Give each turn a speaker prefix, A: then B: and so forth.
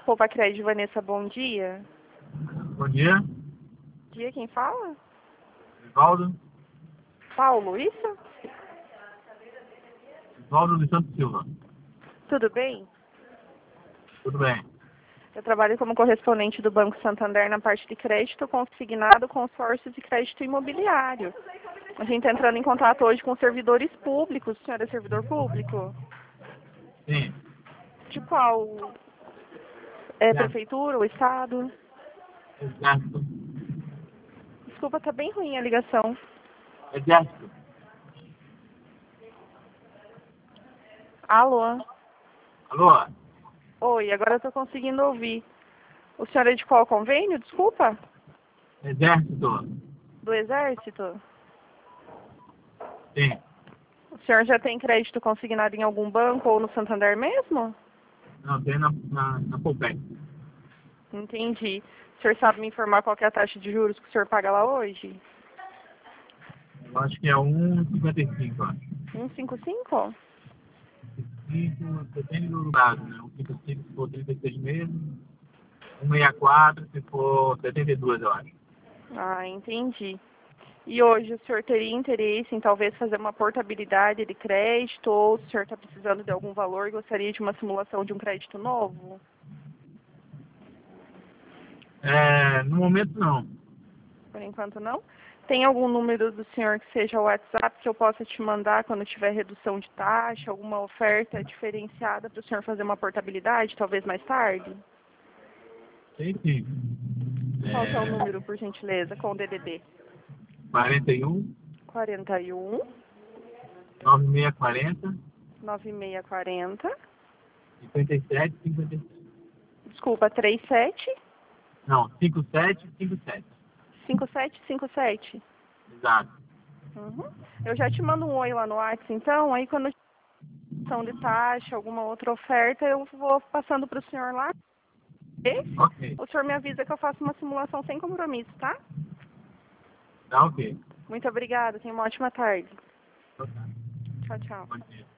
A: Poupa-Crédito, Vanessa, bom dia.
B: Bom dia,
A: Dia, quem fala?
B: Osvaldo.
A: Paulo, isso?
B: Osvaldo de Santos Silva.
A: Tudo bem?
B: Tudo bem.
A: Eu trabalho como correspondente do Banco Santander na parte de crédito consignado, consórcios e crédito imobiliário. A gente está entrando em contato hoje com servidores públicos. O senhor é servidor público?
B: Sim.
A: De qual? É
B: Certo.
A: prefeitura ou estado?
B: Exército.
A: Desculpa, tá bem ruim a ligação.
B: Exército.
A: Alô?
B: Alô?
A: Oi, agora eu tô conseguindo ouvir. O senhor é de qual convênio? Desculpa?
B: Exército.
A: Do Exército?
B: Sim.
A: O senhor já tem crédito consignado em algum banco ou no Santander mesmo?
B: Não, tem na Poupec.
A: Entendi. O senhor sabe me informar qual que é a taxa de juros que o senhor paga lá hoje?
B: Eu acho que é 1,55, acho.
A: 1,55?
B: 5, depende do prazo, né? 1,55 se for 36 meses, 1,64 se for 72, eu acho.
A: Ah, entendi. E hoje o senhor teria interesse em talvez fazer uma portabilidade de crédito ou o senhor está precisando de algum valor e gostaria de uma simulação de um crédito novo?
B: No momento, não.
A: Por enquanto não. Tem algum número do senhor que seja o WhatsApp que eu possa te mandar quando tiver redução de taxa, alguma oferta diferenciada para o senhor fazer uma portabilidade, talvez mais tarde?
B: Tem sim.
A: Qual que é o número, por gentileza, com o DDD?
B: 41,
A: 41
B: 9640,
A: 9640,
B: 57, 57.
A: desculpa, 37
B: Não, 5757.
A: 5757.
B: Exato.
A: Uhum. Eu já te mando um oi lá no WhatsApp, então, aí quando são de taxa, alguma outra oferta, eu vou passando para o senhor lá.
B: Ok.
A: O senhor me avisa que eu faço uma simulação sem compromisso, tá?
B: Tá ok.
A: Muito obrigada, tenha uma ótima tarde.
B: Então tá.
A: Tchau, tchau.
B: Bom dia.